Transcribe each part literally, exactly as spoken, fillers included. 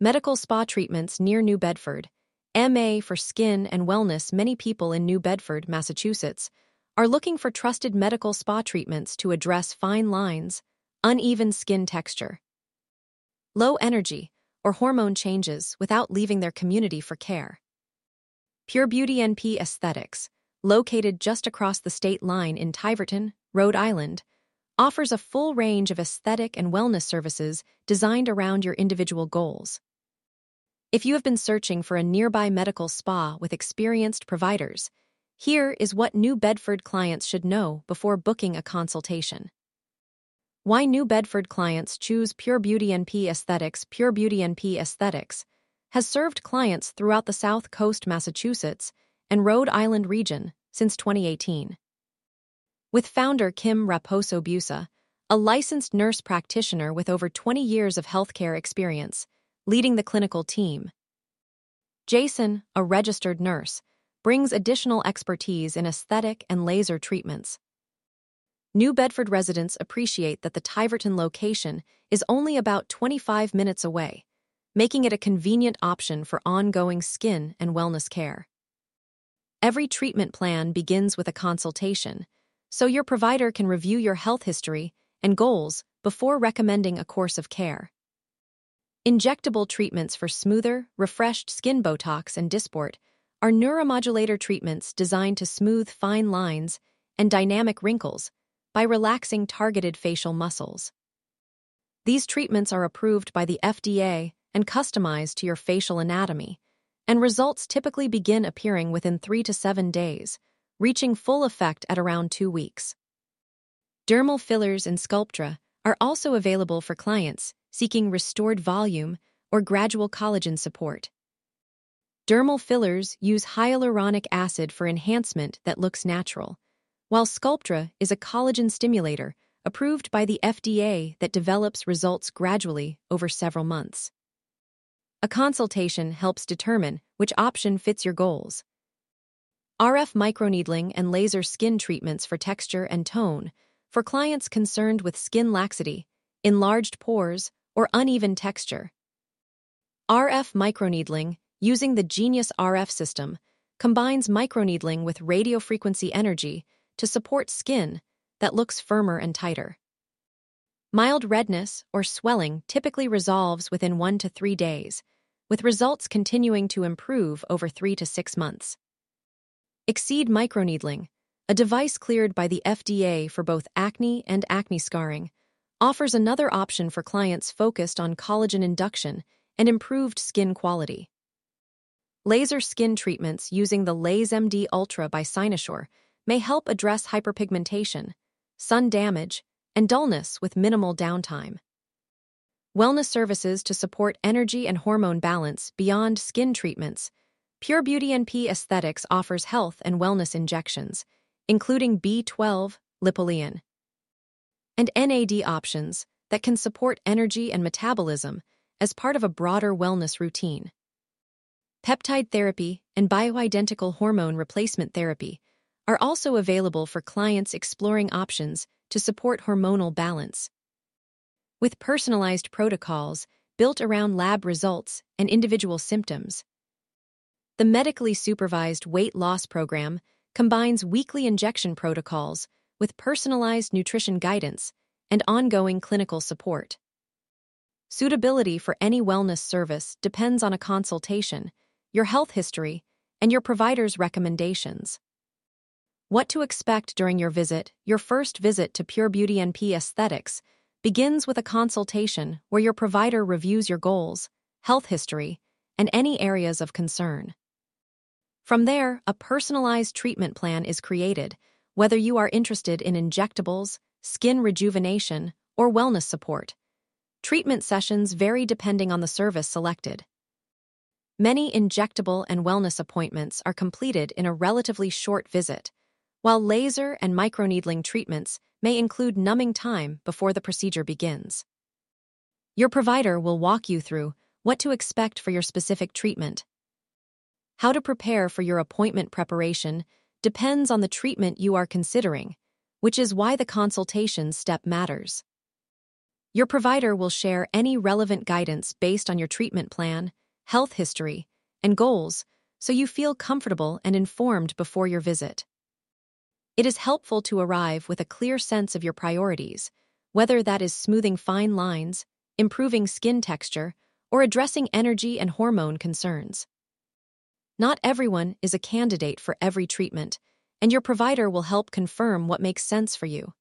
Medical spa treatments near New Bedford. M A for Skin and Wellness. Many people in New Bedford, Massachusetts, are looking for trusted medical spa treatments to address fine lines, uneven skin texture, low energy, or hormone changes without leaving their community for care. Pure Beauty N P Aesthetics, located just across the state line in Tiverton, Rhode Island, offers a full range of aesthetic and wellness services designed around your individual goals. If you have been searching for a nearby medical spa with experienced providers, here is what New Bedford clients should know before booking a consultation. Why New Bedford clients choose Pure Beauty N P Aesthetics. Pure Beauty N P Aesthetics has served clients throughout the South Coast, Massachusetts, and Rhode Island region since twenty eighteen. With founder Kim Raposo Busa, a licensed nurse practitioner with over twenty years of healthcare experience, leading the clinical team. Jason, a registered nurse, brings additional expertise in aesthetic and laser treatments. New Bedford residents appreciate that the Tiverton location is only about twenty-five minutes away, making it a convenient option for ongoing skin and wellness care. Every treatment plan begins with a consultation, so your provider can review your health history and goals before recommending a course of care. Injectable treatments for smoother, refreshed skin. Botox and Dysport are neuromodulator treatments designed to smooth fine lines and dynamic wrinkles by relaxing targeted facial muscles. These treatments are approved by the F D A and customized to your facial anatomy, and results typically begin appearing within three to seven days, reaching full effect at around two weeks. Dermal fillers and Sculptra are also available for clients seeking restored volume or gradual collagen support. Dermal fillers use hyaluronic acid for enhancement that looks natural, while Sculptra is a collagen stimulator approved by the F D A that develops results gradually over several months. A consultation helps determine which option fits your goals. R F microneedling and laser skin treatments for texture and tone for clients concerned with skin laxity, enlarged pores, or uneven texture. R F microneedling, using the Genius R F system, combines microneedling with radiofrequency energy to support skin that looks firmer and tighter. Mild redness or swelling typically resolves within one to three days, with results continuing to improve over three to six months. Exceed microneedling, a device cleared by the F D A for both acne and acne scarring, offers another option for clients focused on collagen induction and improved skin quality. Laser skin treatments using the LazeMD Ultra by Cynosure may help address hyperpigmentation, sun damage, and dullness with minimal downtime. Wellness services to support energy and hormone balance beyond skin treatments. Pure Beauty N P Aesthetics offers health and wellness injections, including B twelve, Lipoleon, and N A D options that can support energy and metabolism as part of a broader wellness routine. Peptide therapy and bioidentical hormone replacement therapy are also available for clients exploring options to support hormonal balance. With personalized protocols built around lab results and individual symptoms, the medically supervised weight loss program combines weekly injection protocols with personalized nutrition guidance and ongoing clinical support. Suitability for any wellness service depends on a consultation, your health history, and your provider's recommendations. What to expect during your visit. Your first visit to Pure Beauty N P Aesthetics begins with a consultation where your provider reviews your goals, health history, and any areas of concern. From there, a personalized treatment plan is created, whether you are interested in injectables, skin rejuvenation, or wellness support. Treatment sessions vary depending on the service selected. Many injectable and wellness appointments are completed in a relatively short visit, while laser and microneedling treatments may include numbing time before the procedure begins. Your provider will walk you through what to expect for your specific treatment. How to prepare for your appointment preparation depends on the treatment you are considering, which is why the consultation step matters. Your provider will share any relevant guidance based on your treatment plan, health history, and goals, so you feel comfortable and informed before your visit. It is helpful to arrive with a clear sense of your priorities, whether that is smoothing fine lines, improving skin texture, or addressing energy and hormone concerns. Not everyone is a candidate for every treatment, and your provider will help confirm what makes sense for you.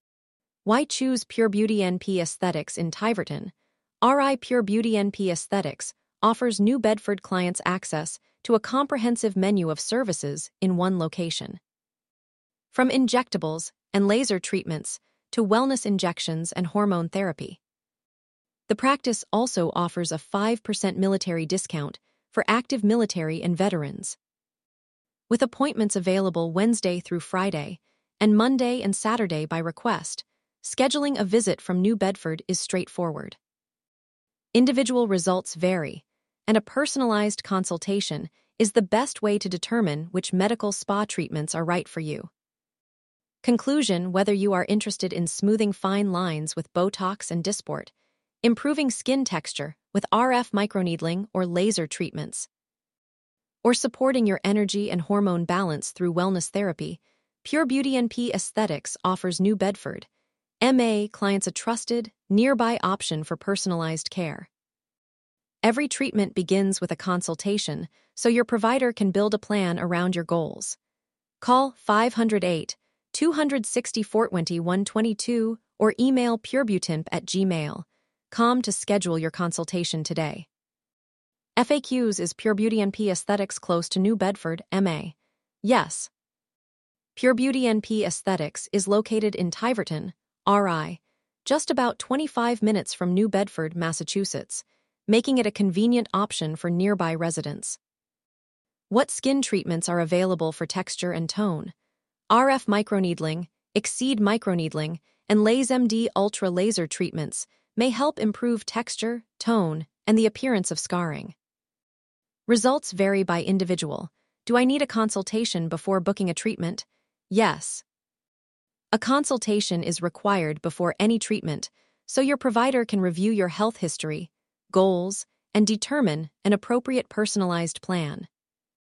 Why choose Pure Beauty N P Aesthetics in Tiverton? R I Pure Beauty N P Aesthetics offers New Bedford clients access to a comprehensive menu of services in one location. From injectables and laser treatments to wellness injections and hormone therapy. The practice also offers a five percent military discount for active military and veterans. With appointments available Wednesday through Friday and Monday and Saturday by request, scheduling a visit from New Bedford is straightforward. Individual results vary, and a personalized consultation is the best way to determine which medical spa treatments are right for you. Conclusion: whether you are interested in smoothing fine lines with Botox and Dysport, improving skin texture with R F microneedling or laser treatments, or supporting your energy and hormone balance through wellness therapy, Pure Beauty N P Aesthetics offers New Bedford, M A clients a trusted, nearby option for personalized care. Every treatment begins with a consultation, so your provider can build a plan around your goals. Call five oh eight, two six four, two one two two or email purebutimp at gmail dot com to schedule your consultation today. F A Qs: is Pure Beauty N P Aesthetics close to New Bedford, M A? Yes. Pure Beauty N P Aesthetics is located in Tiverton, R I, just about twenty-five minutes from New Bedford, Massachusetts, making it a convenient option for nearby residents. What skin treatments are available for texture and tone? R F microneedling, Exceed microneedling, and LaserMD Ultra laser treatments may help improve texture, tone, and the appearance of scarring. Results vary by individual. Do I need a consultation before booking a treatment? Yes. A consultation is required before any treatment, so your provider can review your health history, goals, and determine an appropriate personalized plan.